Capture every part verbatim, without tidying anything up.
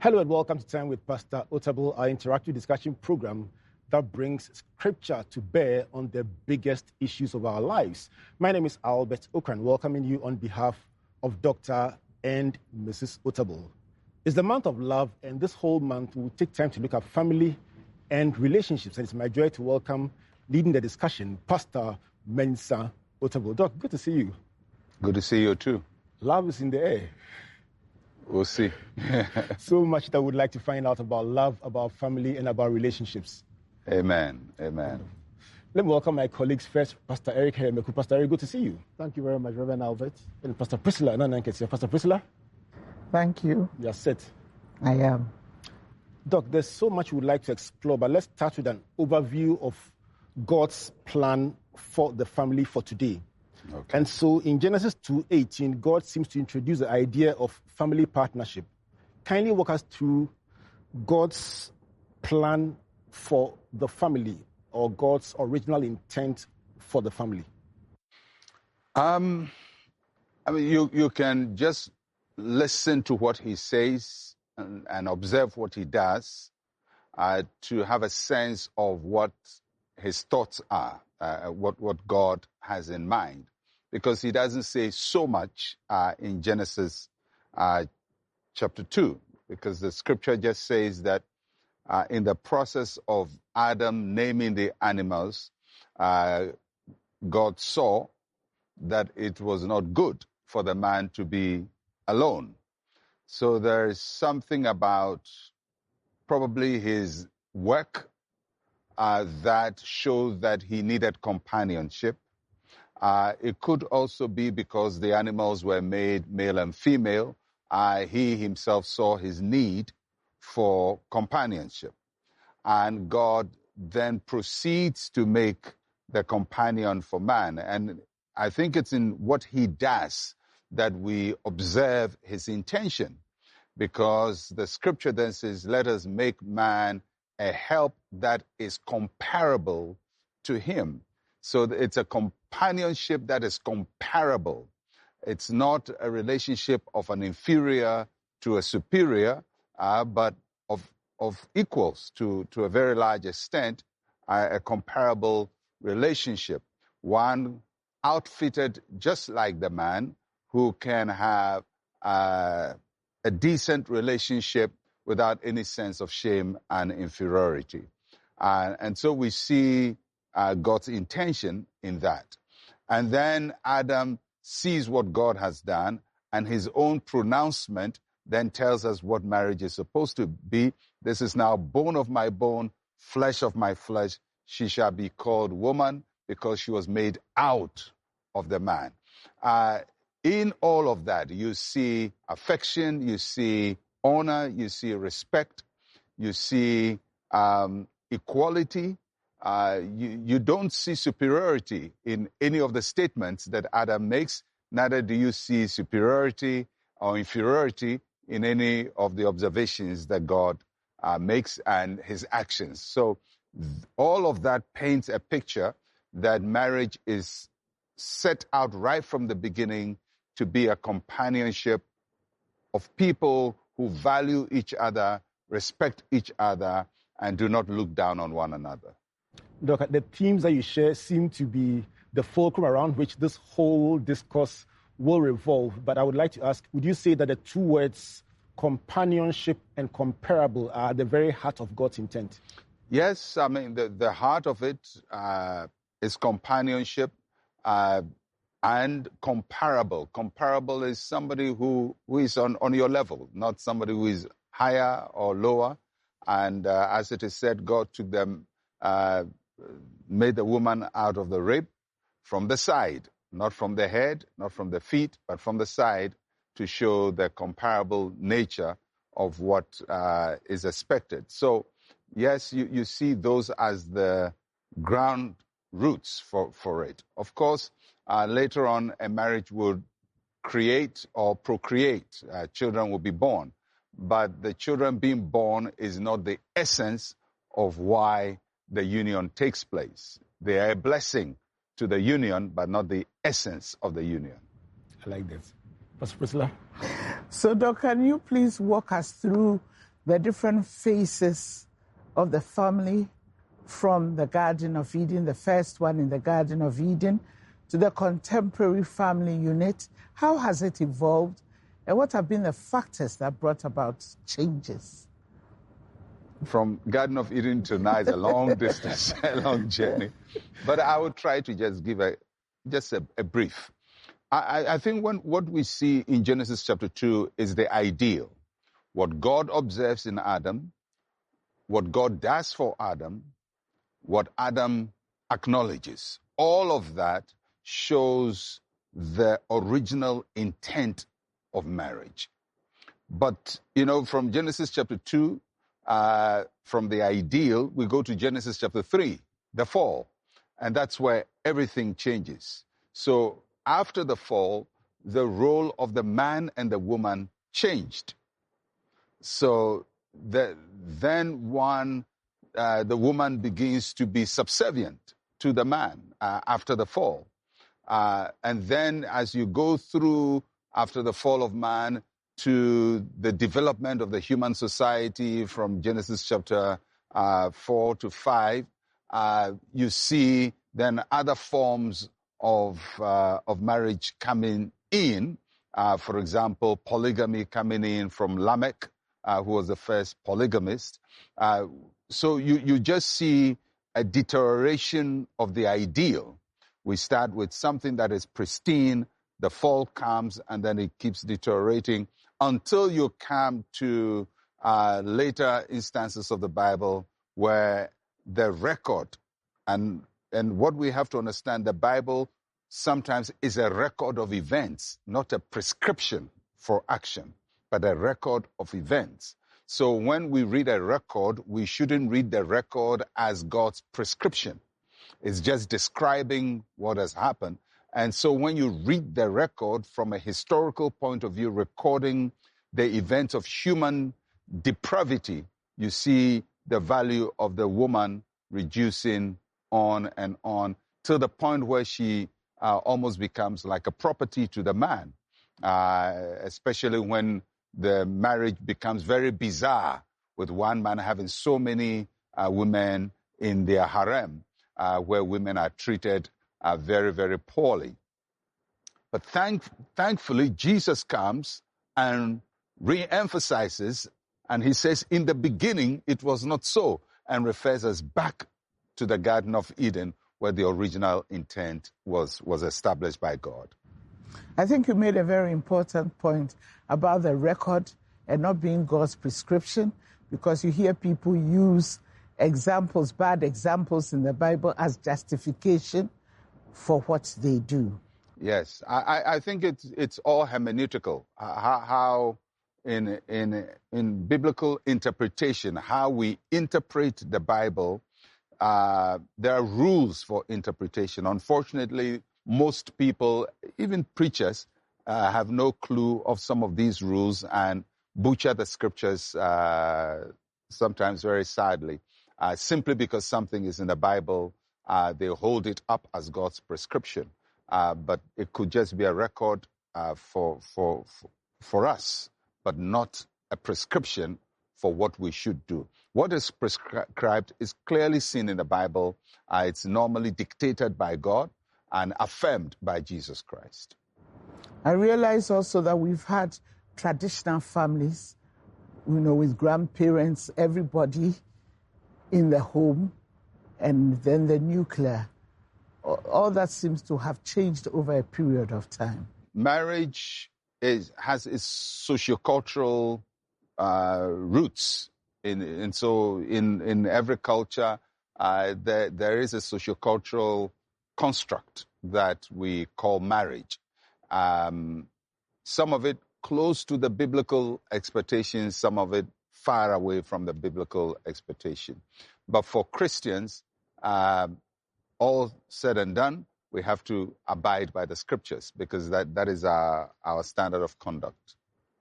Hello and welcome to Time with Pastor Otabil, our interactive discussion program that brings scripture to bear on the biggest issues of our lives. My name is Albert Okran, welcoming you on behalf of Doctor and Missus Otabil. It's the month of love, and this whole month we'll take time to look at family and relationships. And it's my joy to welcome, leading the discussion, Pastor Mensa Otabil. Doc, good to see you. Good to see you too. Love is in the air. We'll see. So much that we'd like to find out about love, about family, and about relationships. Amen. Amen. Let me welcome my colleagues first, Pastor Eric Hemeku. Pastor Eric, good to see you. Thank you very much, Reverend Albert. And Pastor Priscilla Nanankes. Pastor Priscilla? Thank you. You are set. I am. Doc, there's so much we'd like to explore, but let's start with an overview of God's plan for the family for today. Okay. And so in Genesis two eighteen, God seems to introduce the idea of family partnership. Kindly walk us through God's plan for the family, or God's original intent for the family. Um, I mean, you, you can just listen to what he says and, and observe what he does uh, to have a sense of what his thoughts are, uh, what, what God has in mind. Because he doesn't say so much uh, in Genesis uh, chapter two, because the scripture just says that uh, in the process of Adam naming the animals, uh, God saw that it was not good for the man to be alone. So there is something about probably his work uh, that shows that he needed companionship. Uh, it could also be because the animals were made male and female. Uh, he himself saw his need for companionship. And God then proceeds to make the companion for man. And I think it's in what he does that we observe his intention. Because the scripture then says, let us make man a help that is comparable to him. So it's a companionship that is comparable. It's not a relationship of an inferior to a superior, uh, but of of equals to, to a very large extent, uh, a comparable relationship. One outfitted just like the man, who can have uh, a decent relationship without any sense of shame and inferiority. Uh, and so we see Uh, God's intention in that. And then Adam sees what God has done, and his own pronouncement then tells us what marriage is supposed to be. This is now bone of my bone, flesh of my flesh. She shall be called woman because she was made out of the man. Uh, in all of that, you see affection, you see honor, you see respect, you see um, equality. Uh, you, you don't see superiority in any of the statements that Adam makes, neither do you see superiority or inferiority in any of the observations that God uh, makes and his actions. So th- all of that paints a picture that marriage is set out right from the beginning to be a companionship of people who value each other, respect each other, and do not look down on one another. Doc, the themes that you share seem to be the fulcrum around which this whole discourse will revolve. But I would like to ask, would you say that the two words companionship and comparable are at the very heart of God's intent? Yes, I mean, the, the heart of it uh, is companionship uh, and comparable. Comparable is somebody who, who is on, on your level, not somebody who is higher or lower. And uh, as it is said, God took them Uh, made the woman out of the rib from the side, not from the head, not from the feet, but from the side, to show the comparable nature of what uh, is expected. So, yes, you, you see those as the ground roots for, for it. Of course, uh, later on, a marriage would create or procreate. Uh, children will be born. But the children being born is not the essence of why the union takes place. They are a blessing to the union, but not the essence of the union. I like that. Pastor Priscilla? So, Doc, can you please walk us through the different phases of the family from the Garden of Eden, the first one in the Garden of Eden, to the contemporary family unit. How has it evolved? And what have been the factors that brought about changes? From Garden of Eden to now is a long distance, a long journey. But I will try to just give a just a, a brief. I, I think when, what we see in Genesis chapter two is the ideal. What God observes in Adam, what God does for Adam, what Adam acknowledges. All of that shows the original intent of marriage. But, you know, from Genesis chapter two, uh, from the ideal, we go to Genesis chapter three, the fall. And that's where everything changes. So after the fall, the role of the man and the woman changed. So the, then one, uh, the woman begins to be subservient to the man uh, after the fall. Uh, and then as you go through after the fall of man to the development of the human society from Genesis chapter uh, four to five, uh, you see then other forms of, uh, of marriage coming in. Uh, for example, polygamy coming in from Lamech, uh, who was the first polygamist. Uh, so you, you just see a deterioration of the ideal. We start with something that is pristine, the fall comes, and then it keeps deteriorating until you come to uh, later instances of the Bible where the record, and, and what we have to understand, the Bible sometimes is a record of events, not a prescription for action, but a record of events. So when we read a record, we shouldn't read the record as God's prescription. It's just describing what has happened. And so when you read the record from a historical point of view, recording the events of human depravity, you see the value of the woman reducing on and on to the point where she uh, almost becomes like a property to the man, uh, especially when the marriage becomes very bizarre with one man having so many uh, women in their harem, uh, where women are treated uh, very, very poorly. But thank, thankfully, Jesus comes and re-emphasizes, and he says, in the beginning, it was not so, and refers us back to the Garden of Eden, where the original intent was, was established by God. I think you made a very important point about the record and not being God's prescription, because you hear people use examples, bad examples in the Bible as justification for what they do. Yes, I, I think it's, it's all hermeneutical, uh, how, how in, in, in biblical interpretation, how we interpret the Bible, uh, there are rules for interpretation. Unfortunately, most people, even preachers, uh, have no clue of some of these rules and butcher the scriptures uh, sometimes very sadly. Uh, simply because something is in the Bible, uh, they hold it up as God's prescription. Uh, but it could just be a record uh, for, for, for, for us, but not a prescription for what we should do. What is prescribed is clearly seen in the Bible. Uh, it's normally dictated by God and affirmed by Jesus Christ. I realize also that we've had traditional families, you know, with grandparents, everybody in the home, and then the nuclear. All that seems to have changed over a period of time. Marriage is, has its sociocultural uh, roots. In, and so in, in every culture, uh, there, there is a sociocultural construct that we call marriage. Um, some of it close to the biblical expectations, some of it far away from the biblical expectation. But for Christians, uh, all said and done, we have to abide by the scriptures because that, that is our, our standard of conduct.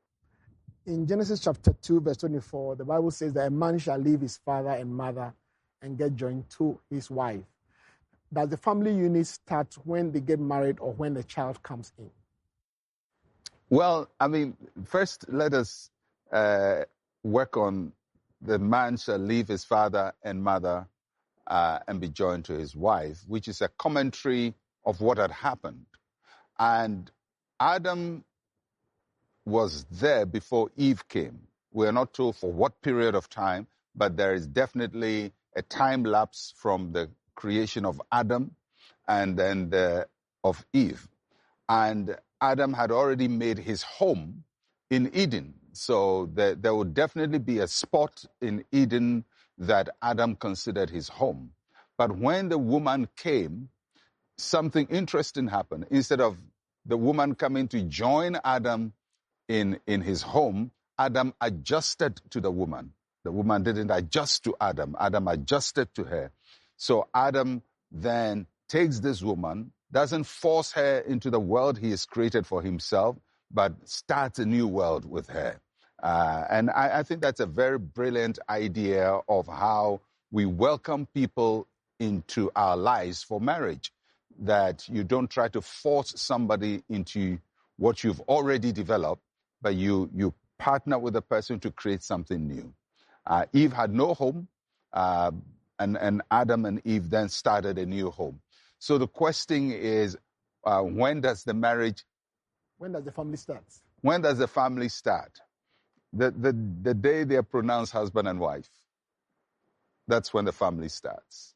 In Genesis chapter two, verse twenty-four, the Bible says that a man shall leave his father and mother and get joined to his wife. Does the family unit start when they get married or when the child comes in? Well, I mean, first let us uh, work on the man shall leave his father and mother uh, and be joined to his wife, which is a commentary of what had happened. And Adam was there before Eve came. We are not told for what period of time, but there is definitely a time lapse from the creation of Adam and then the, of Eve. And Adam had already made his home in Eden. So there, there would definitely be a spot in Eden that Adam considered his home. But when the woman came, something interesting happened. Instead of the woman coming to join Adam in, in his home, Adam adjusted to the woman. The woman didn't adjust to Adam. Adam adjusted to her. So Adam then takes this woman, doesn't force her into the world he has created for himself, but starts a new world with her. Uh, and I, I think that's a very brilliant idea of how we welcome people into our lives for marriage, that you don't try to force somebody into what you've already developed, but you, you partner with a person to create something new. Uh, Eve had no home, uh, and, and Adam and Eve then started a new home. So the question is, uh, when does the marriage... When does the family start? When does the family start? The, the, the day they are pronounced husband and wife. That's when the family starts.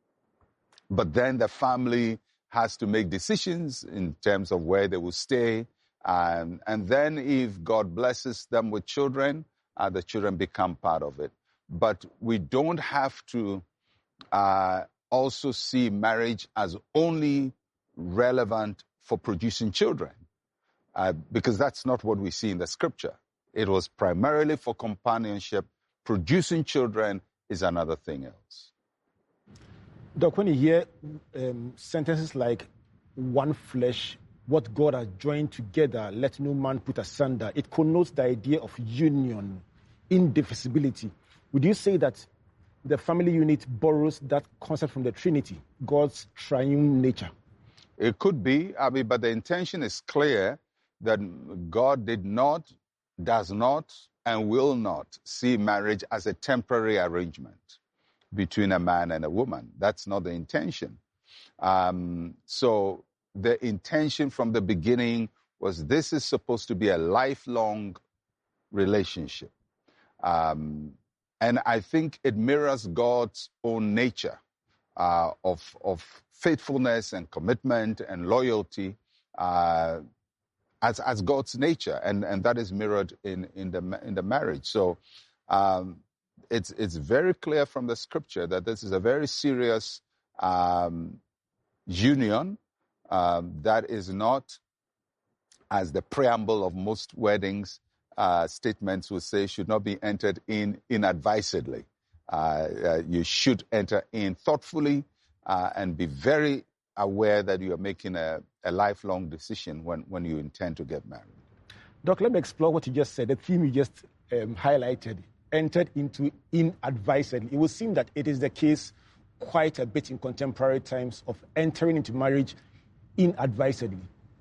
But then the family has to make decisions in terms of where they will stay. Um, and then if God blesses them with children, uh, the children become part of it. But we don't have to uh, also see marriage as only relevant for producing children, uh, because that's not what we see in the scripture. It was primarily for companionship. Producing children is another thing else. Doc, when you hear um, sentences like one flesh, what God has joined together, let no man put asunder, it connotes the idea of union, indivisibility. Would you say that the family unit borrows that concept from the Trinity, God's triune nature? It could be, I mean, but the intention is clear that God did not, does not, and will not see marriage as a temporary arrangement between a man and a woman. That's not the intention. Um, so the intention from the beginning was this is supposed to be a lifelong relationship. Um, and I think it mirrors God's own nature uh, of, of faithfulness and commitment and loyalty uh, as, as God's nature. And, and that is mirrored in, in, the, in the marriage. So um, it's, it's very clear from the scripture that this is a very serious um, union um, that is not, as the preamble of most weddings, Uh, statements would say should not be entered in inadvisedly. Uh, uh, you should enter in thoughtfully uh, and be very aware that you are making a, a lifelong decision when, when you intend to get married. Doc, let me explore what you just said, the theme you just um, highlighted, entered into inadvisedly. It would seem that it is the case quite a bit in contemporary times of entering into marriage inadvisedly.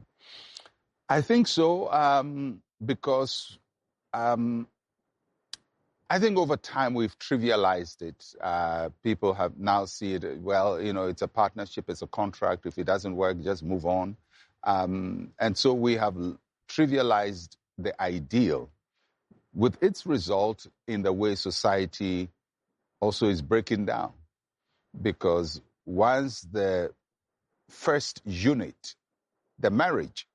I think so, um, because Um, I think over time we've trivialized it. Uh, people have now see it, well, you know, it's a partnership, it's a contract. If it doesn't work, just move on. Um, and so we have trivialized the ideal, with its result in the way society also is breaking down. Because once the first unit, the marriage,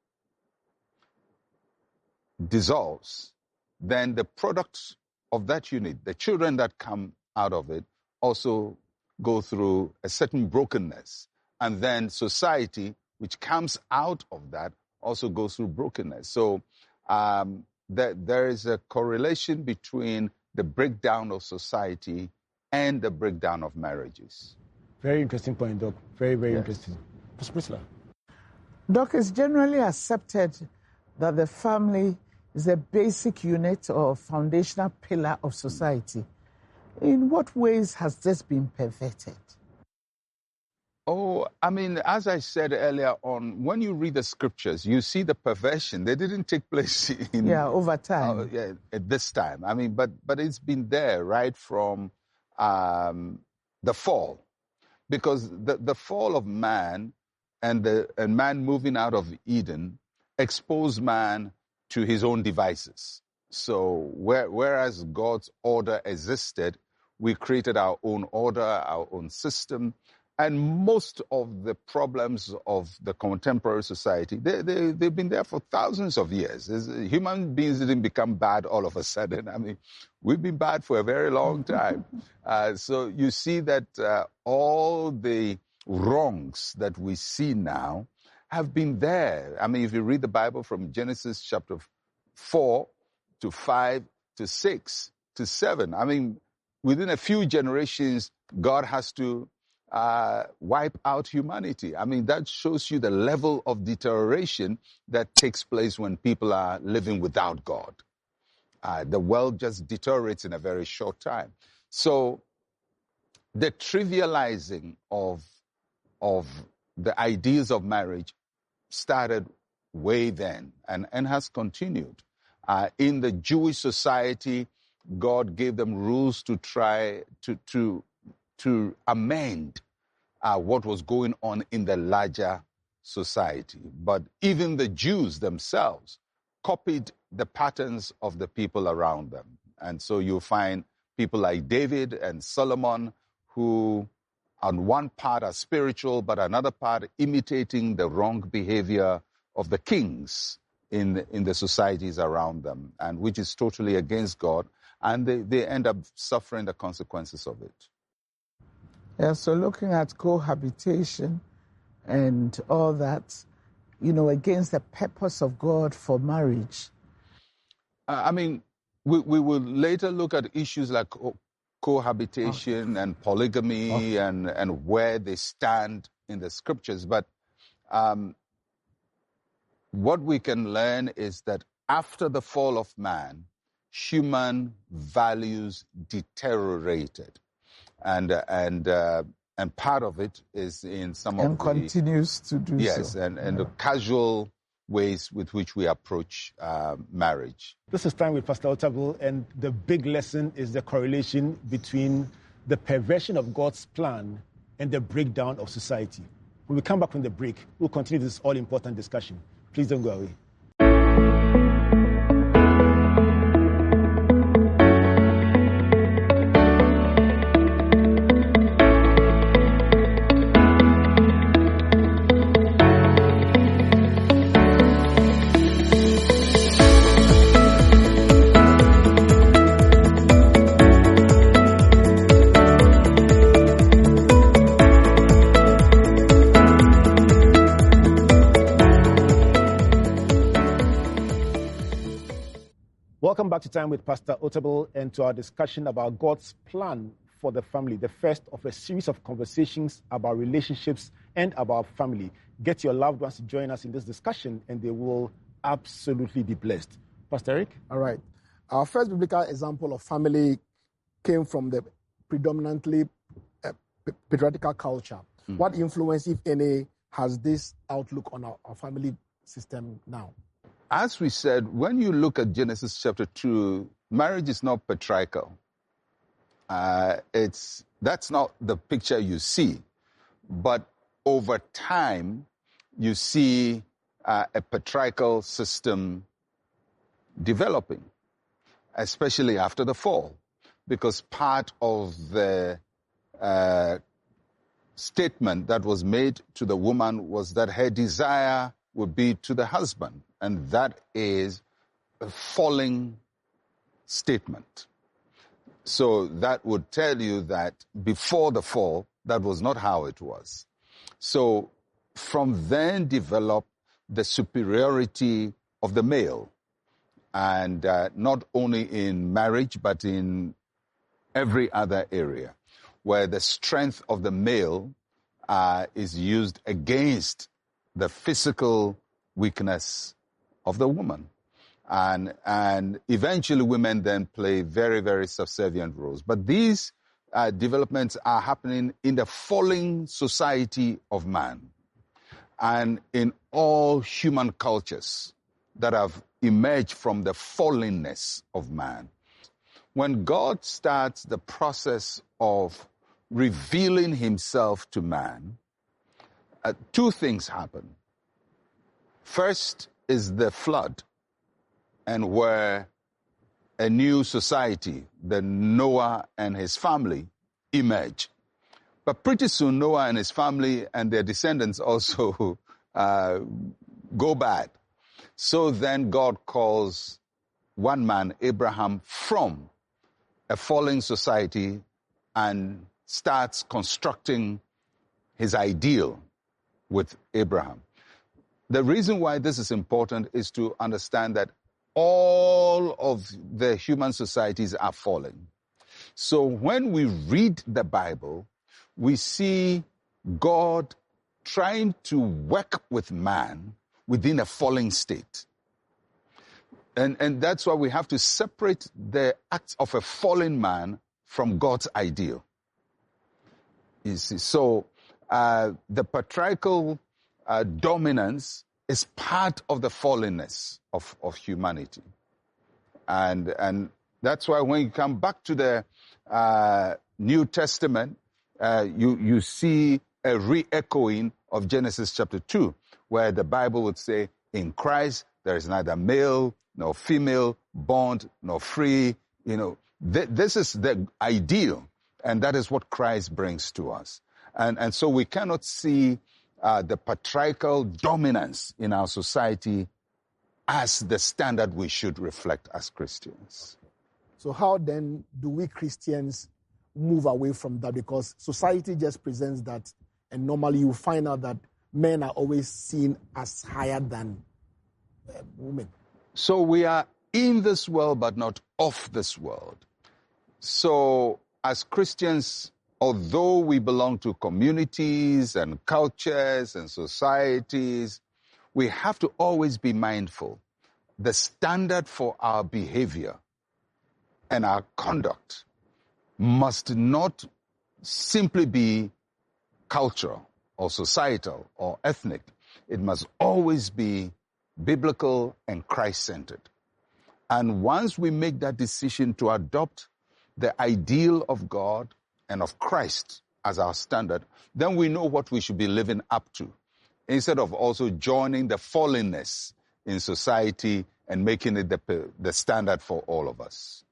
dissolves, then the products of that unit, the children that come out of it, also go through a certain brokenness. And then society, which comes out of that, also goes through brokenness. So um, there, there is a correlation between the breakdown of society and the breakdown of marriages. Very interesting point, Doc. Very, very yes. interesting. Pastor Priscilla. Doc, it's generally accepted that the family is a basic unit or foundational pillar of society. In what ways has this been perverted? Oh, I mean, as I said earlier on, when you read the scriptures, you see the perversion. They didn't take place in Yeah, over time. Uh, yeah, at this time. I mean, but but it's been there right from um, the fall, because the, the fall of man and the and man moving out of Eden exposed man to his own devices. So where, whereas God's order existed, we created our own order, our own system. And most of the problems of the contemporary society, they, they, they've been there for thousands of years. It's, human beings didn't become bad all of a sudden. I mean, we've been bad for a very long time. uh, so you see that uh, all the wrongs that we see now have been there. I mean, if you read the Bible from Genesis chapter four to five to six to seven, I mean, within a few generations, God has to Uh, wipe out humanity. I mean, that shows you the level of deterioration that takes place when people are living without God. Uh, the world just deteriorates in a very short time. So the trivializing of, of the ideas of marriage started way then and, and has continued. Uh, in the Jewish society, God gave them rules to try to, to to amend uh, what was going on in the larger society. But even the Jews themselves copied the patterns of the people around them. And so you'll find people like David and Solomon who on one part are spiritual, but another part imitating the wrong behavior of the kings in the, in the societies around them, and which is totally against God. And they, they end up suffering the consequences of it. Yeah, so looking at cohabitation and all that, you know, against the purpose of God for marriage. Uh, I mean, we, we will later look at issues like co- cohabitation oh. and polygamy oh. and, and where they stand in the scriptures. But um, what we can learn is that after the fall of man, human values deteriorated. And uh, and uh, and part of it is in some and of the... And continues to do yes, so. Yes, and, and yeah. the casual ways with which we approach uh, marriage. This is Time with Pastor Otabil, and the big lesson is the correlation between the perversion of God's plan and the breakdown of society. When we come back from the break, we'll continue this all-important discussion. Please don't go away. Welcome back to Time with Pastor Otabil and to our discussion about God's plan for the family, the first of a series of conversations about relationships and about family. Get your loved ones to join us in this discussion and they will absolutely be blessed. Pastor Eric? All right. Our first biblical example of family came from the predominantly uh, patriarchal culture. Mm. What influence, if any, has this outlook on our, our family system now? As we said, when you look at Genesis chapter two, marriage is not patriarchal. Uh, it's that's not the picture you see. But over time, you see uh, a patriarchal system developing, especially after the fall, because part of the uh, statement that was made to the woman was that her desire would be to the husband. And that is a falling statement. So that would tell you that before the fall, that was not how it was. So from then developed the superiority of the male. And uh, not only in marriage, but in every other area, where the strength of the male uh, is used against the physical weakness of the woman. And and eventually women then play very, very subservient roles. But these uh, developments are happening in the falling society of man and in all human cultures that have emerged from the fallenness of man. When God starts the process of revealing himself to man, uh, two things happen. First is the flood, and where a new society, the Noah and his family, emerge. But pretty soon Noah and his family and their descendants also uh, go bad. So then God calls one man, Abraham, from a falling society and starts constructing his ideal with Abraham. The reason why this is important is to understand that all of the human societies are falling. So when we read the Bible, we see God trying to work with man within a falling state. And, and that's why we have to separate the acts of a fallen man from God's ideal. You see, so uh, the patriarchal uh, dominance is part of the fallenness of, of humanity. And, and that's why when you come back to the uh, New Testament, uh, you, you see a re-echoing of Genesis chapter two, where the Bible would say, in Christ, there is neither male nor female, bond nor free. You know, th- this is the ideal, and that is what Christ brings to us. And, and so we cannot see uh, the patriarchal dominance in our society as the standard we should reflect as Christians. So how then do we Christians move away from that? Because society just presents that, and normally you find out that men are always seen as higher than uh, women. So we are in this world, but not of this world. So as Christians, although we belong to communities and cultures and societies, we have to always be mindful. The standard for our behavior and our conduct must not simply be cultural or societal or ethnic. It must always be biblical and Christ-centered. And once we make that decision to adopt the ideal of God and of Christ as our standard, then we know what we should be living up to, instead of also joining the fallenness in society and making it the, the standard for all of us.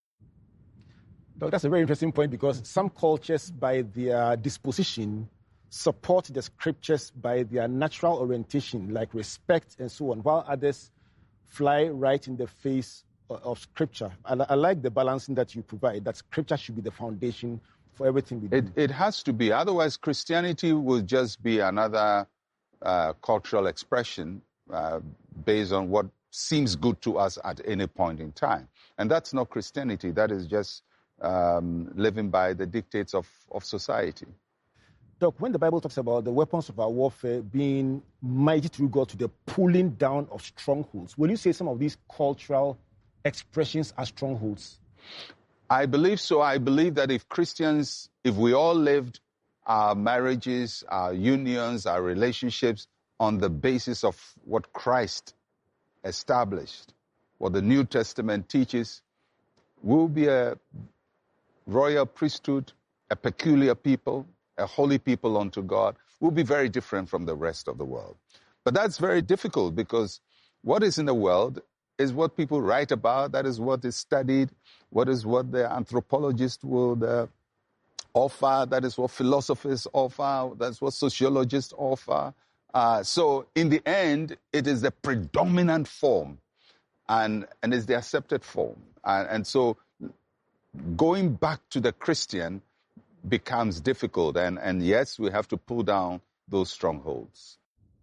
That's a very interesting point, because some cultures, by their disposition, support the scriptures by their natural orientation, like respect and so on, while others fly right in the face of, of scripture. I, I like the balancing that you provide, that scripture should be the foundation for everything we do. It, it has to be. Otherwise, Christianity will just be another uh, cultural expression uh, based on what seems good to us at any point in time. And that's not Christianity. That is just um, living by the dictates of, of society. Doc, when the Bible talks about the weapons of our warfare being mighty through God to the pulling down of strongholds, will you say some of these cultural expressions are strongholds? I believe so. I believe that if Christians, if we all lived our marriages, our unions, our relationships on the basis of what Christ established, what the New Testament teaches, we'll be a royal priesthood, a peculiar people, a holy people unto God. We'll be very different from the rest of the world. But that's very difficult, because what is in the world is what people write about. That is what is studied. What is what the anthropologists would uh, offer. That is what philosophers offer. That's what sociologists offer. Uh, so in the end, it is the predominant form, and, and it's the accepted form. And, and so going back to the Christian becomes difficult. And, and yes, we have to pull down those strongholds.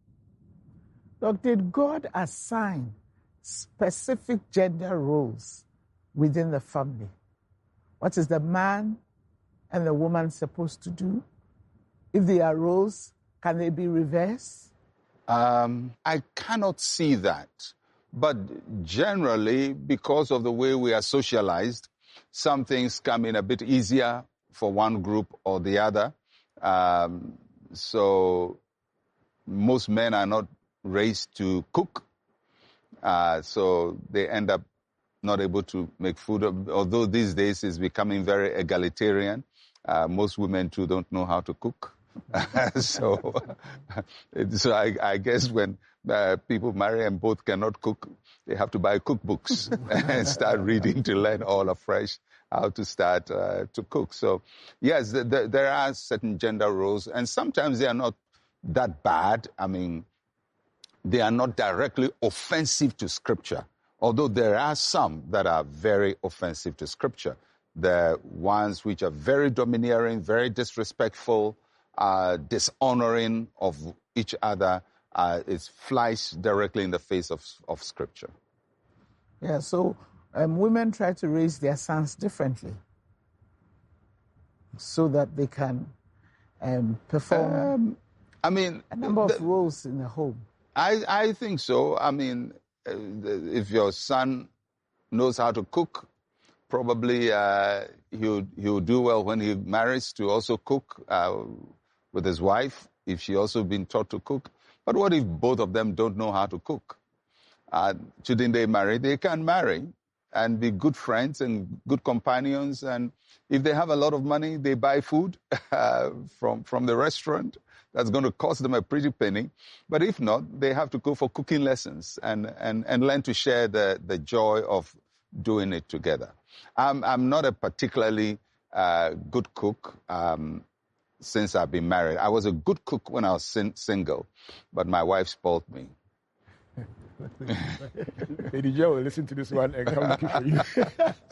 Look, did God assign specific gender roles within the family? What is the man and the woman supposed to do? If they are roles, can they be reversed? Um, I cannot see that. But generally, because of the way we are socialized, some things come in a bit easier for one group or the other. Um, so most men are not raised to cook. Uh, so they end up not able to make food. Although these days it's becoming very egalitarian. Uh, most women too don't know how to cook. so so I, I guess when uh, people marry and both cannot cook, they have to buy cookbooks and start reading to learn all afresh how to start uh, to cook. So yes, the, the, there are certain gender roles, and sometimes they are not that bad. I mean, they are not directly offensive to Scripture, although there are some that are very offensive to Scripture. The ones which are very domineering, very disrespectful, uh, dishonoring of each other, uh, it flies directly in the face of, of Scripture. Yeah, so um, women try to raise their sons differently so that they can um, perform um, I mean, a number the, of roles in the home. I, I think so. I mean, uh, if your son knows how to cook, probably uh, he'll, he'll do well when he marries to also cook uh, with his wife, if she also been taught to cook. But what if both of them don't know how to cook? Uh, shouldn't they marry? They can marry and be good friends and good companions. And if they have a lot of money, they buy food uh, from, from the restaurant. That's going to cost them a pretty penny. But if not, they have to go for cooking lessons and, and, and learn to share the, the joy of doing it together. I'm, I'm not a particularly uh, good cook um, since I've been married. I was a good cook when I was sin- single, but my wife spoiled me. Lady Joe will listen to this one and come looking for you.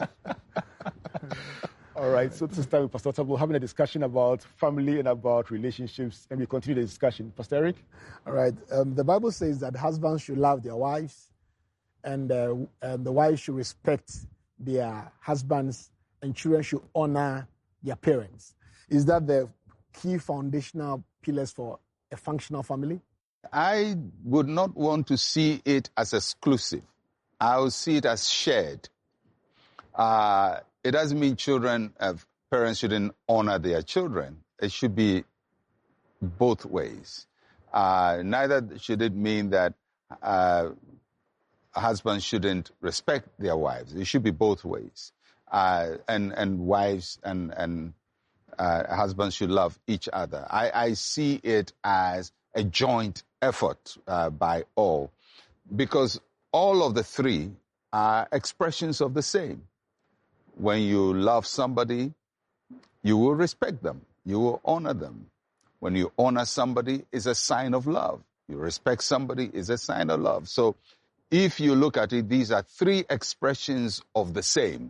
All right, so to start with Pastor Otabil, having a discussion about family and about relationships, and we continue the discussion. Pastor Eric? All right, um, the Bible says that husbands should love their wives, and, uh, and the wives should respect their husbands, and children should honor their parents. Is that the key foundational pillars for a functional family? I would not want to see it as exclusive. I would see it as shared. Uh, it doesn't mean children, uh, parents shouldn't honor their children. It should be both ways. Uh, neither should it mean that uh, husbands shouldn't respect their wives. It should be both ways. Uh, and, and wives and, and uh, husbands should love each other. I, I see it as a joint effort uh, by all, because all of the three are expressions of the same. When you love somebody, you will respect them. You will honor them. When you honor somebody, it's a sign of love. You respect somebody, it's a sign of love. So if you look at it, these are three expressions of the same.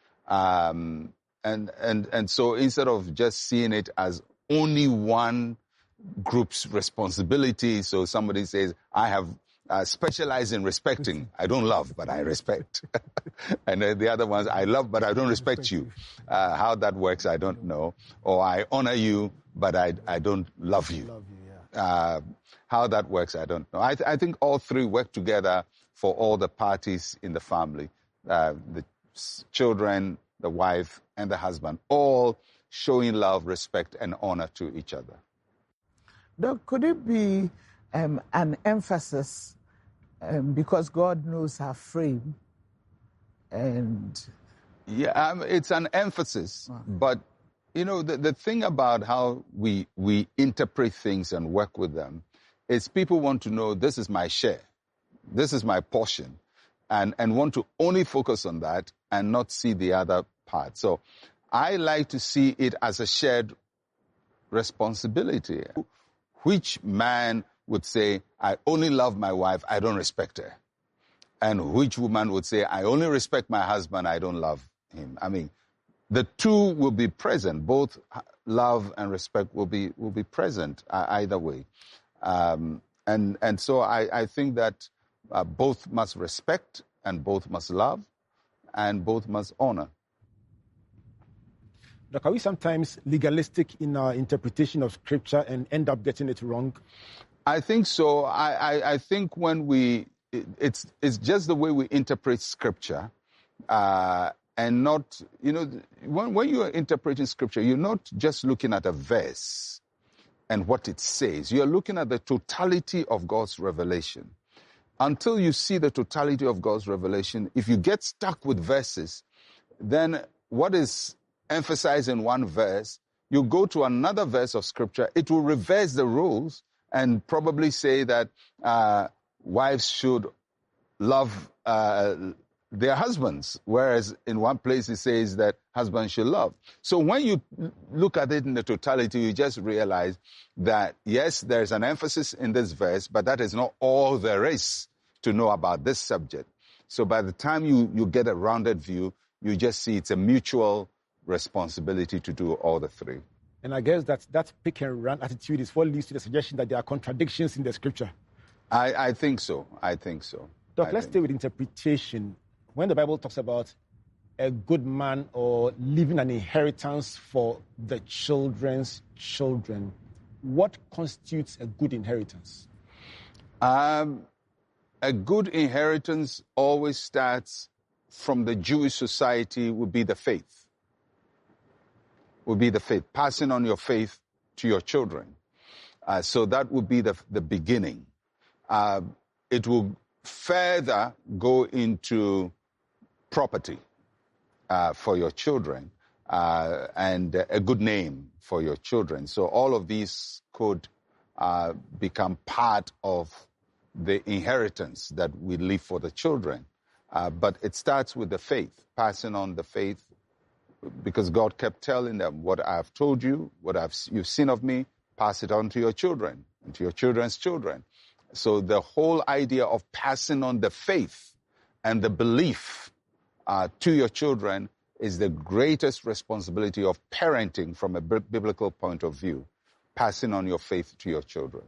Um, and, and, and so instead of just seeing it as only one group's responsibility, so somebody says, I have uh, specialized in respecting. I don't love, but I respect. And uh, the other ones, I love, but I don't respect you. Uh, how that works, I don't know. Or I honor you, but I, I don't love you. Love you, yeah. Uh, how that works, I don't know. I, th- I think all three work together for all the parties in the family. Uh, the children, the wife, and the husband, all showing love, respect, and honor to each other. Doc, could it be um, an emphasis um, because God knows our frame and... Yeah, um, it's an emphasis, wow. But, you know, the, the thing about how we we interpret things and work with them is people want to know, this is my share, this is my portion, and, and want to only focus on that and not see the other part. So I like to see it as a shared responsibility. Which man would say, I only love my wife, I don't respect her? And which woman would say, I only respect my husband, I don't love him? I mean, the two will be present. Both love and respect will be will be present uh, either way. Um, and, and so I, I think that uh, both must respect and both must love and both must honor. Doc, are we sometimes legalistic in our interpretation of Scripture and end up getting it wrong? I think so. I, I, I think when we, it, it's, it's just the way we interpret Scripture, uh, and not, you know, when, when you are interpreting scripture, you're not just looking at a verse and what it says. You're looking at the totality of God's revelation. Until you see the totality of God's revelation, if you get stuck with verses, then what is emphasized in one verse, you go to another verse of scripture, it will reverse the rules and probably say that uh, wives should love uh, their husbands, whereas in one place it says that husbands should love. So when you look at it in the totality, you just realize that, yes, there's an emphasis in this verse, but that is not all there is to know about this subject. So by the time you, you get a rounded view, you just see it's a mutual responsibility to do all the three. And I guess that that pick and run attitude is what leads to the suggestion that there are contradictions in the scripture. I, I think so. I think so. Doc, I let's think stay with interpretation. When the Bible talks about a good man or leaving an inheritance for the children's children, what constitutes a good inheritance? Um, a good inheritance always starts from the Jewish society, would be the faith. Would be the faith, passing on your faith to your children. Uh, so that would be the, the beginning. Uh, it will further go into property uh, for your children uh, and a good name for your children. So all of these could uh, become part of the inheritance that we leave for the children. Uh, but it starts with the faith, passing on the faith, because God kept telling them, what I have told you, what I've, you've seen of me, pass it on to your children and to your children's children. So the whole idea of passing on the faith and the belief uh, to your children is the greatest responsibility of parenting from a b- biblical point of view, passing on your faith to your children.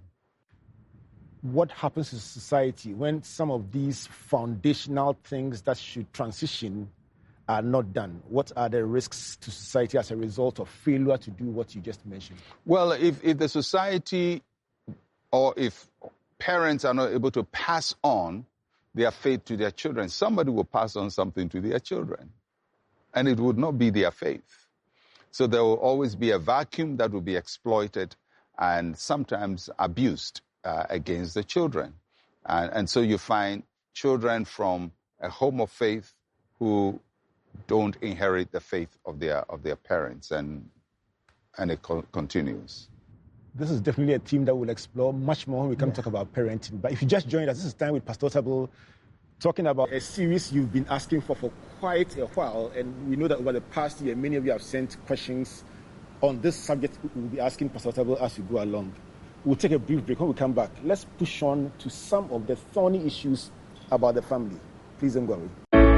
What happens to society when some of these foundational things that should transition are not done? What are the risks to society as a result of failure to do what you just mentioned? Well, if, if the society or if parents are not able to pass on their faith to their children, somebody will pass on something to their children, and it would not be their faith. So there will always be a vacuum that will be exploited and sometimes abused uh, against the children. And, and so you find children from a home of faith who don't inherit the faith of their of their parents, and and it co- continues. This is definitely a theme that we'll explore much more when we come yeah. talk about parenting. But if you just joined us, this is Time with Pastor Otabil, talking about a series you've been asking for for quite a while. And we know that over the past year, many of you have sent questions on this subject. We'll be asking Pastor Otabil as we go along. We'll take a brief break. When we come back, let's push on to some of the thorny issues about the family. Please don't go away.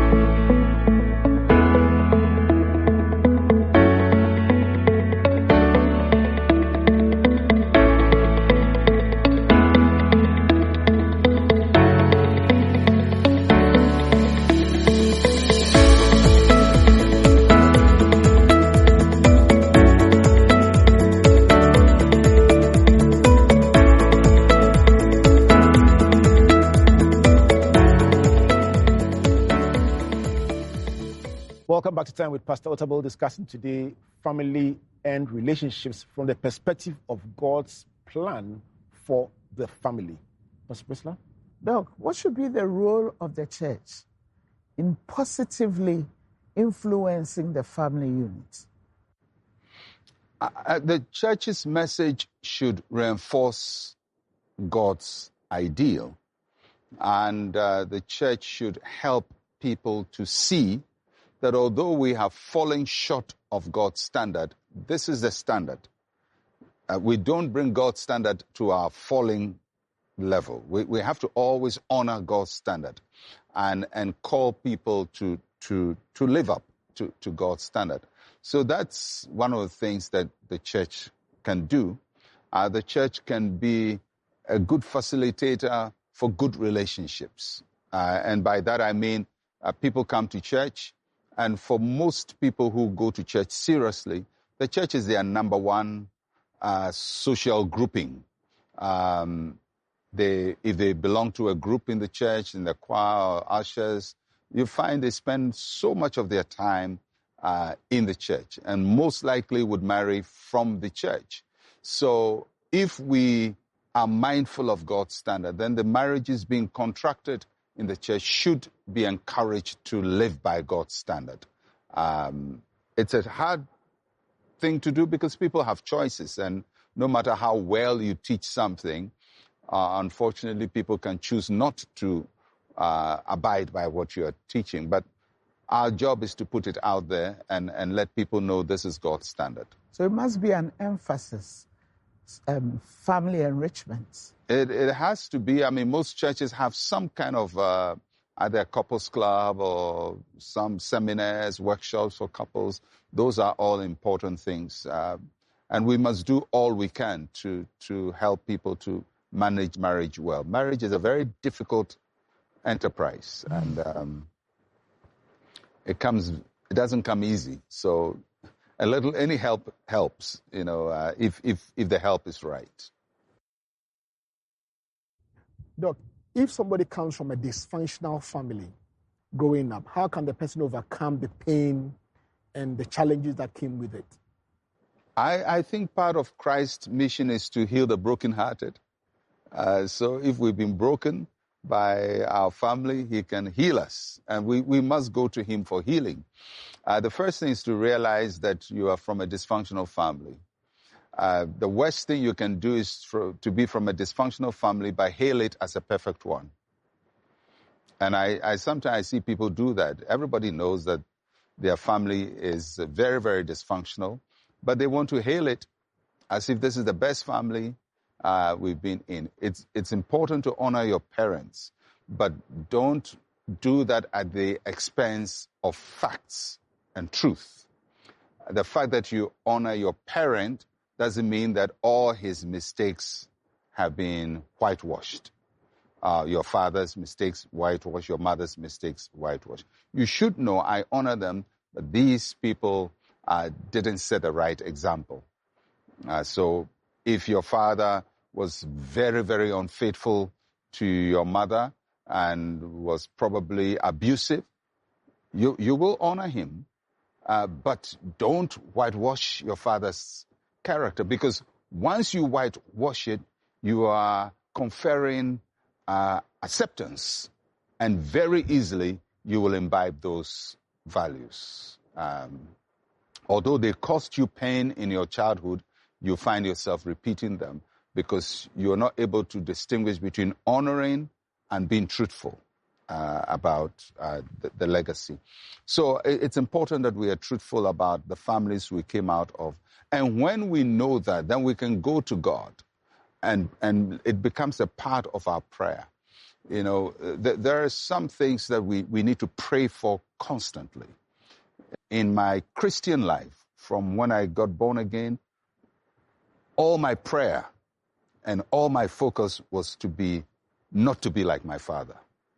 Welcome back to Time with Pastor Otabil, discussing today family and relationships from the perspective of God's plan for the family. Pastor Priscilla? Doc, what should be the role of the church in positively influencing the family unit? Uh, the church's message should reinforce God's ideal, and uh, the church should help people to see that although we have fallen short of God's standard, this is the standard. Uh, we don't bring God's standard to our falling level. We, we have to always honor God's standard and, and call people to, to, to live up to, to God's standard. So that's one of the things that the church can do. Uh, the church can be a good facilitator for good relationships. Uh, and by that I mean uh, people come to church, and for most people who go to church seriously, the church is their number one uh, social grouping. Um, they, if they belong to a group in the church, in the choir or ushers, you find they spend so much of their time uh, in the church, and most likely would marry from the church. So if we are mindful of God's standard, then the marriages being contracted in the church should be encouraged to live by God's standard. Um, it's a hard thing to do because people have choices, and no matter how well you teach something, uh, unfortunately, people can choose not to uh, abide by what you are teaching. But our job is to put it out there and, and let people know this is God's standard. So it must be an emphasis, um, family enrichment. It, it has to be. I mean, most churches have some kind of uh, either a couples club or some seminars, workshops for couples. Those are all important things. Uh, and we must do all we can to, to help people to manage marriage well. Marriage is a very difficult enterprise, and um, it comes, it doesn't come easy. So a little, any help helps, you know, uh, if, if, if the help is right. Doc, if somebody comes from a dysfunctional family growing up, how can the person overcome the pain and the challenges that came with it? I, I think part of Christ's mission is to heal the brokenhearted. Uh, so if we've been broken by our family, he can heal us. And we, we must go to him for healing. Uh, the first thing is to realize that you are from a dysfunctional family. Uh, the worst thing you can do is for, to be from a dysfunctional family, but hail it as a perfect one. And I, I sometimes see people do that. Everybody knows that their family is very, very dysfunctional, but they want to hail it as if this is the best family uh, we've been in. It's, it's important to honor your parents, but don't do that at the expense of facts and truth. The fact that you honor your parent doesn't mean that all his mistakes have been whitewashed. Uh, your father's mistakes, whitewashed. Your mother's mistakes, whitewashed. You should know, I honor them, but these people uh, didn't set the right example. Uh, so if your father was very, very unfaithful to your mother and was probably abusive, you, you will honor him, uh, but don't whitewash your father's character, because once you whitewash it, you are conferring uh, acceptance, and very easily you will imbibe those values. Um, although they cost you pain in your childhood, you find yourself repeating them because you're not able to distinguish between honoring and being truthful uh, about uh, the, the legacy. So it's important that we are truthful about the families we came out of. And when we know that, then we can go to God, and, and it becomes a part of our prayer. You know, th- there are some things that we, we need to pray for constantly. In my Christian life, from when I got born again, all my prayer and all my focus was to be, not to be like my father.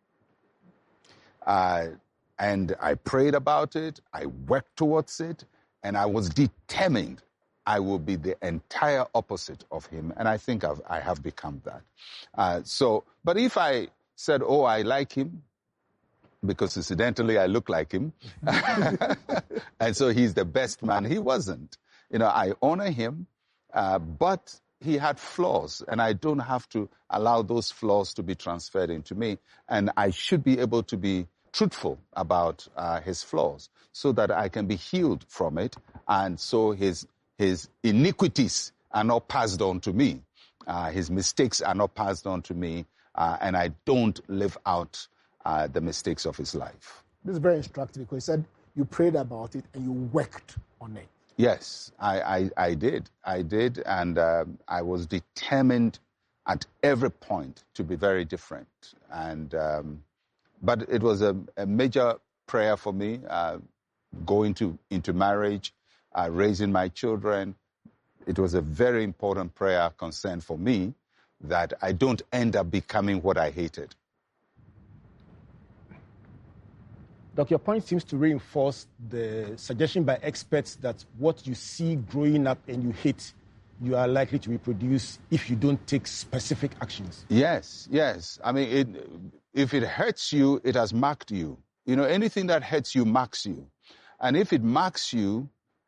Uh, and I prayed about it, I worked towards it, and I was determined I will be the entire opposite of him. And I think I've, I have become that. Uh, so, but if I said, oh, I like him, because incidentally I look like him, and so he's the best man, he wasn't. You know, I honor him, uh, but he had flaws, and I don't have to allow those flaws to be transferred into me. And I should be able to be truthful about uh, his flaws so that I can be healed from it, and so his his iniquities are not passed on to me. Uh, his mistakes are not passed on to me, uh, and I don't live out uh, the mistakes of his life. This is very instructive because he said you prayed about it and you worked on it. Yes, I, I, I did. I did, and uh, I was determined at every point to be very different. And um, but it was a, a major prayer for me, uh, going to into marriage, uh, raising my children. It was a very important prayer concern for me that I don't end up becoming what I hated. Doc, your point seems to reinforce the suggestion by experts that what you see growing up and you hate, you are likely to reproduce if you don't take specific actions. Yes, yes. I mean, it, if it hurts you, it has marked you. You know, anything that hurts you marks you. And if it marks you,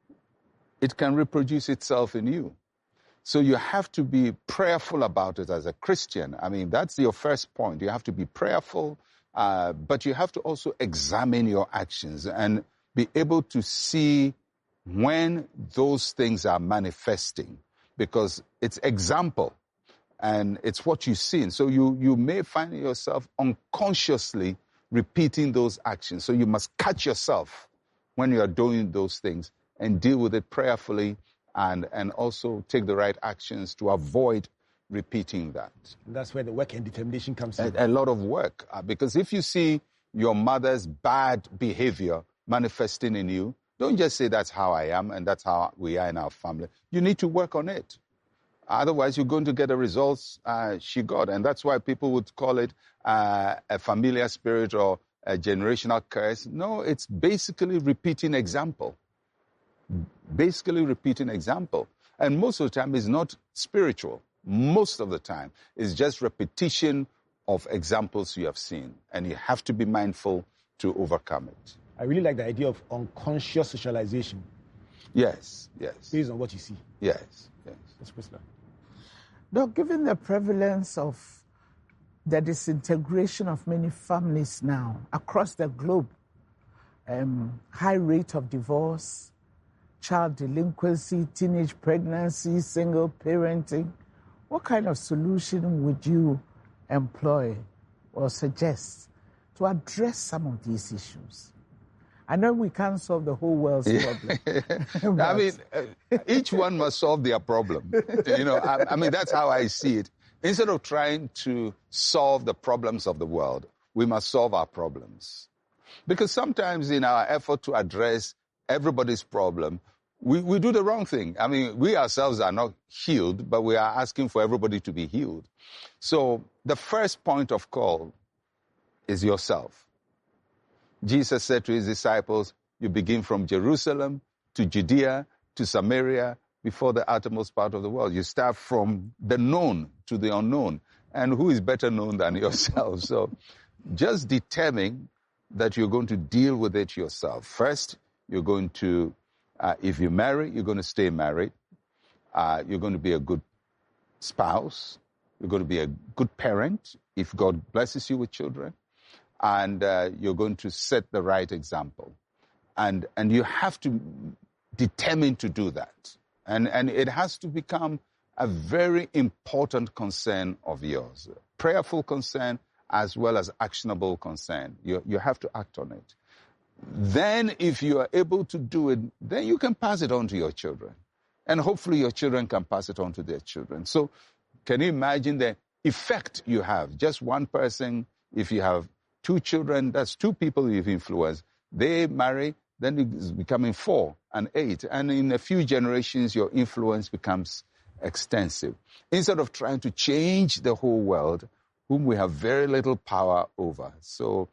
it can reproduce itself in you. So you have to be prayerful about it as a Christian. I mean, that's your first point. You have to be prayerful, uh, but you have to also examine your actions and be able to see when those things are manifesting, because it's example and it's what you've seen. So you, you may find yourself unconsciously repeating those actions. So you must catch yourself when you are doing those things and deal with it prayerfully, and, and also take the right actions to avoid repeating that. And that's where the work and determination comes in. A, a lot of work. Uh, because if you see your mother's bad behavior manifesting in you, don't just say that's how I am and that's how we are in our family. You need to work on it. Otherwise, you're going to get the results uh, she got. And that's why people would call it uh, a familiar spirit or a generational curse. No, it's basically repeating example. Basically repeating example. And most of the time it's not spiritual. Most of the time it's just repetition of examples you have seen. And you have to be mindful to overcome it. I really like the idea of unconscious socialization. Yes, yes. Based on what you see. Yes, yes. That's personal. Now, given the prevalence of the disintegration of many families now across the globe, um, high rate of divorce, child delinquency, teenage pregnancy, single parenting, what kind of solution would you employ or suggest to address some of these issues? I know we can't solve the whole world's problem. I mean, uh, each one must solve their problem. You know, I, I mean, that's how I see it. Instead of trying to solve the problems of the world, we must solve our problems. Because sometimes in our effort to address everybody's problem, we, we do the wrong thing. I mean, we ourselves are not healed, but we are asking for everybody to be healed. So the first point of call is yourself. Jesus said to his disciples, you begin from Jerusalem to Judea to Samaria before the uttermost part of the world. You start from the known to the unknown. And who is better known than yourself? So just determine that you're going to deal with it yourself. First, you're going to, uh, if you marry, you're going to stay married. Uh, you're going to be a good spouse. You're going to be a good parent if God blesses you with children. And uh, you're going to set the right example. And and you have to determine to do that. And, and it has to become a very important concern of yours. Prayerful concern as well as actionable concern. You, you have to act on it. Then if you are able to do it, then you can pass it on to your children. And hopefully your children can pass it on to their children. So can you imagine the effect you have? Just one person, if you have two children, that's two people you've influenced. They marry, then it's becoming four and eight. And in a few generations, your influence becomes extensive. Instead of trying to change the whole world, whom we have very little power over. So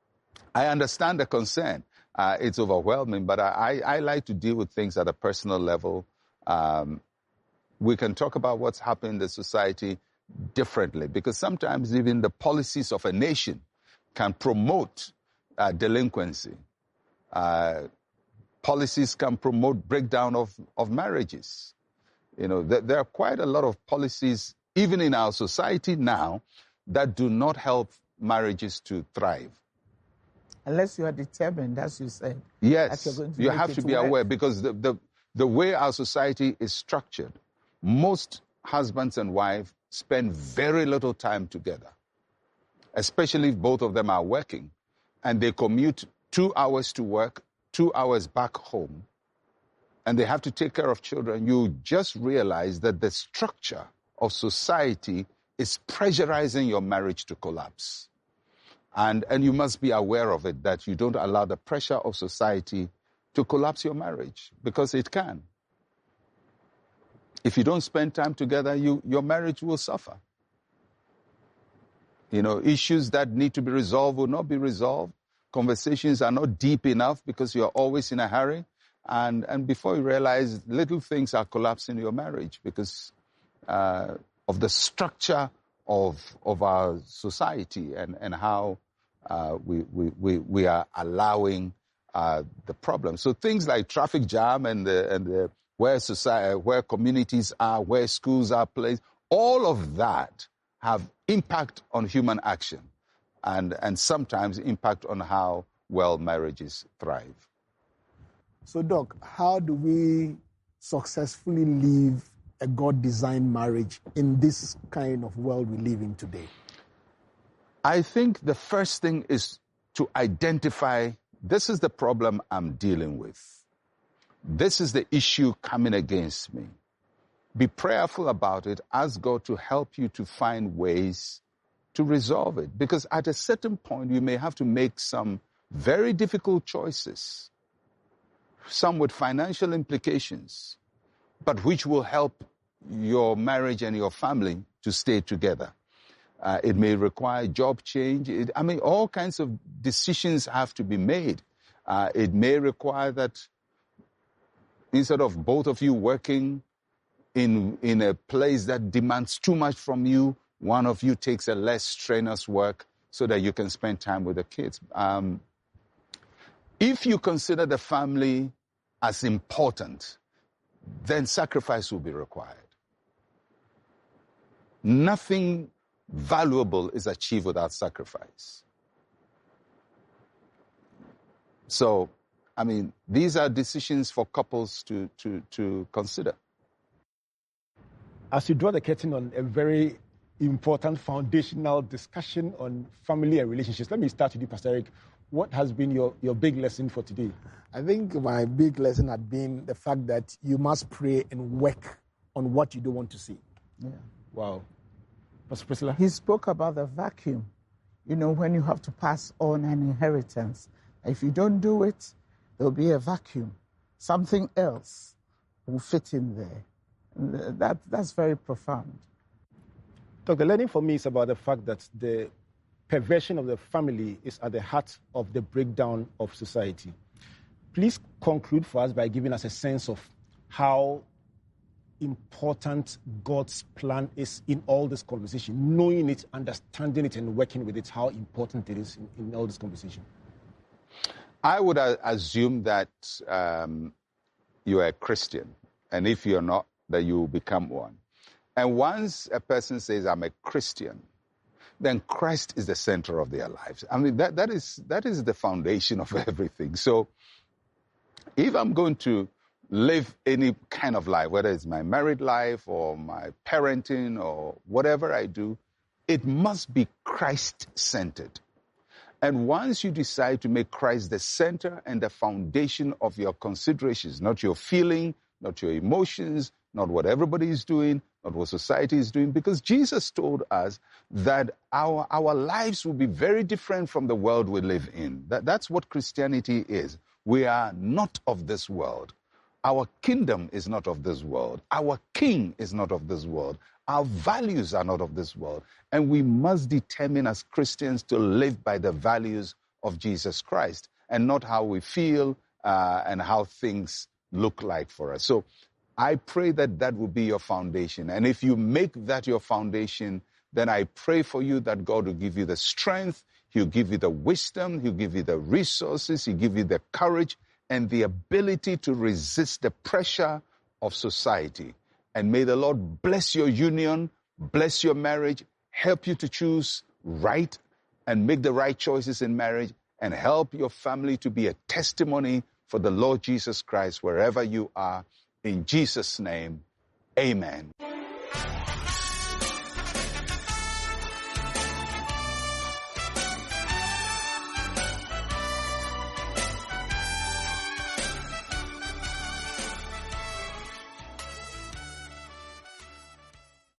I understand the concern. Uh, it's overwhelming, but I, I, I like to deal with things at a personal level. Um, we can talk about what's happening in the society differently, because sometimes even the policies of a nation can promote uh, delinquency. Uh, policies can promote breakdown of, of marriages. You know, th- there are quite a lot of policies, even in our society now, that do not help marriages to thrive. Unless you are determined, as you said. Yes, that you're going to you make have it to be work. aware, because the, the, the way our society is structured, most husbands and wives spend very little time together, especially if both of them are working, and they commute two hours to work, two hours back home, and they have to take care of children. You just realize that the structure of society is pressurizing your marriage to collapse. And, and you must be aware of it, that you don't allow the pressure of society to collapse your marriage, because it can. If you don't spend time together, you, your marriage will suffer. You know, issues that need to be resolved will not be resolved. Conversations are not deep enough because you're always in a hurry. And, and before you realize, little things are collapsing in your marriage because uh, of the structure of, of our society and, and how uh, we, we, we, we are allowing uh, the problem. So things like traffic jam and the, and the, where society, where communities are, where schools are placed, all of that have impact on human action and, and sometimes impact on how well marriages thrive. So, Doc, how do we successfully live a God-designed marriage in this kind of world we live in today? I think the first thing is to identify, this is the problem I'm dealing with. This is the issue coming against me. Be prayerful about it. Ask God to help you to find ways to resolve it. Because at a certain point, you may have to make some very difficult choices, some with financial implications, but which will help your marriage and your family to stay together. Uh, it may require job change. It, I mean, all kinds of decisions have to be made. Uh, it may require that instead of both of you working in, in a place that demands too much from you, one of you takes a less strenuous work so that you can spend time with the kids. Um, if you consider the family as important, then sacrifice will be required. Nothing valuable is achieved without sacrifice. So, I mean, these are decisions for couples to, to, to consider. As you draw the curtain on a very important foundational discussion on family and relationships, let me start with you, Pastor Eric. What has been your, your big lesson for today? I think my big lesson had been the fact that you must pray and work on what you don't want to see. Yeah. Wow. Pastor Priscilla? He spoke about the vacuum. You know, when you have to pass on an inheritance. If you don't do it, there'll be a vacuum. Something else will fit in there. That, that's very profound. Doc, the learning for me is about the fact that the perversion of the family is at the heart of the breakdown of society. Please conclude for us by giving us a sense of how important God's plan is in all this conversation, knowing it, understanding it, and working with it, how important it is in, in all this conversation. I would uh, assume that um, you are a Christian, and if you're not, that you will become one. And once a person says, I'm a Christian, then Christ is the center of their lives. I mean, that, that is that is the foundation of everything. So if I'm going to live any kind of life, whether it's my married life or my parenting or whatever I do, it must be Christ-centered. And once you decide to make Christ the center and the foundation of your considerations, not your feeling, not your emotions, not what everybody is doing, not what society is doing, because Jesus told us that our, our lives will be very different from the world we live in. That, that's what Christianity is. We are not of this world. Our kingdom is not of this world. Our king is not of this world. Our values are not of this world. And we must determine as Christians to live by the values of Jesus Christ and not how we feel uh, and how things look like for us. So I pray that that will be your foundation. And if you make that your foundation, then I pray for you that God will give you the strength, He'll give you the wisdom, He'll give you the resources, He'll give you the courage and the ability to resist the pressure of society. And may the Lord bless your union, bless your marriage, help you to choose right and make the right choices in marriage, and help your family to be a testimony for the Lord Jesus Christ wherever you are. In Jesus' name, amen.